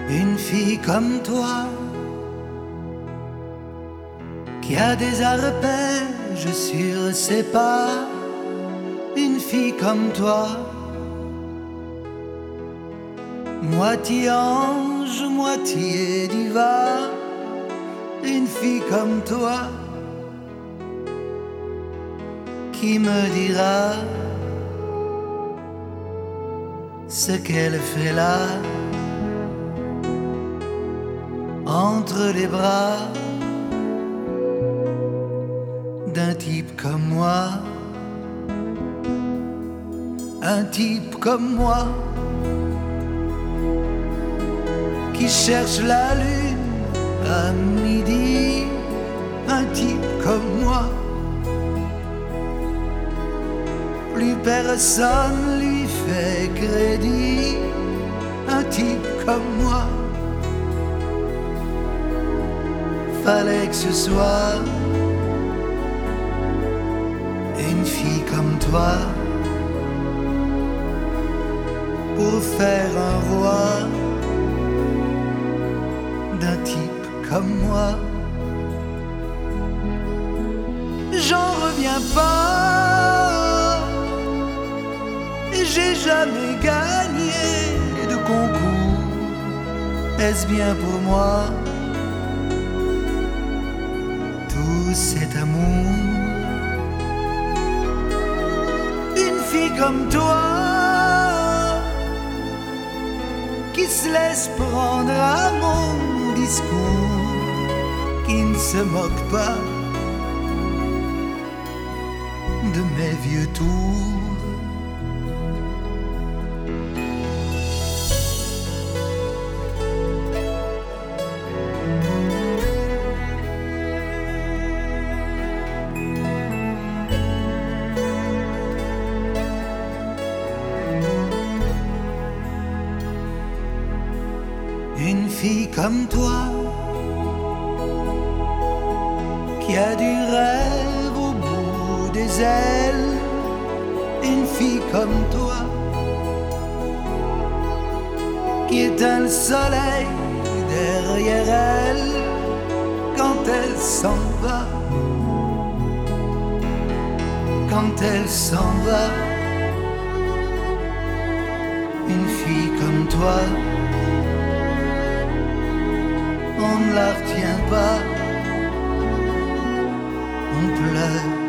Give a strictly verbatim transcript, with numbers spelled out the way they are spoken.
Une fille comme toi, qui a des arpèges sur ses pas. Une fille comme toi, moitié ange, moitié diva. Une fille comme toi, qui me dira ce qu'elle fait là, entre les bras d'un type comme moi. Un type comme moi, qui cherche la lune à midi. Un type comme moi, plus personne lui fait crédit. Un type comme moi, fallait que ce soit une fille comme toi pour faire un roi d'un type comme moi. J'en reviens pas, j'ai jamais gagné de concours. Est-ce bien pour moi tout cet amour? Une fille comme toi, qui se laisse prendre à mon discours, qui ne se moque pas de mes vieux tours. Une fille comme toi, qui a du rêve au bout des ailes. Une fille comme toi, qui éteint le soleil derrière elle quand elle s'en va. Quand elle s'en va, une fille comme toi, on ne la retient pas, on pleure